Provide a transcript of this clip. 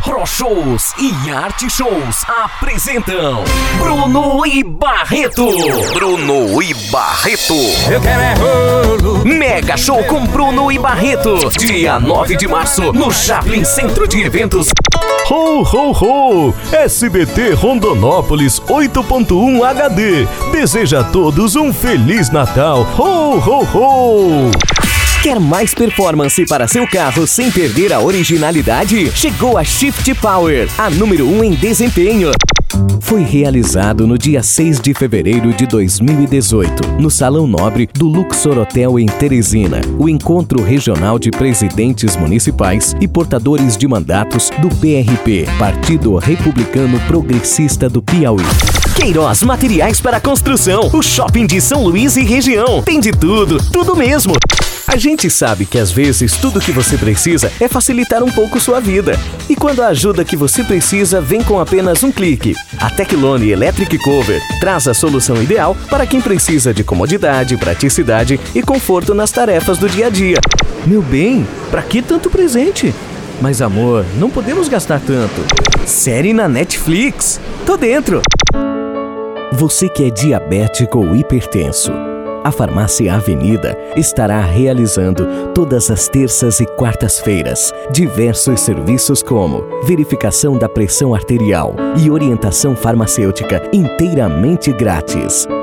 Pro Shows e Arte Shows apresentam Bruno e Barreto. Bruno e Barreto. Eu quero é rolo. Mega Show com Bruno e Barreto. Dia 9 de março no Chaplin Centro de Eventos. Ho, ho, ho! SBT Rondonópolis 8.1 HD deseja a todos um Feliz Natal. Ho, ho, ho! Quer mais performance para seu carro sem perder a originalidade? Chegou a Shift Power, a número 1 em desempenho. Foi realizado no dia 6 de fevereiro de 2018, no Salão Nobre do Luxor Hotel em Teresina, o encontro regional de presidentes municipais e portadores de mandatos do PRP, Partido Republicano Progressista do Piauí. Queiroz Materiais para Construção, o shopping de São Luís e região. Tem de tudo, tudo mesmo. A gente sabe que às vezes tudo que você precisa é facilitar um pouco sua vida. E quando a ajuda que você precisa vem com apenas um clique. A Teclone Electric Cover traz a solução ideal para quem precisa de comodidade, praticidade e conforto nas tarefas do dia a dia. Meu bem, pra que tanto presente? Mas amor, não podemos gastar tanto. Série na Netflix. Tô dentro. Você que é diabético ou hipertenso, a Farmácia Avenida estará realizando todas as terças e quartas-feiras diversos serviços como verificação da pressão arterial e orientação farmacêutica inteiramente grátis.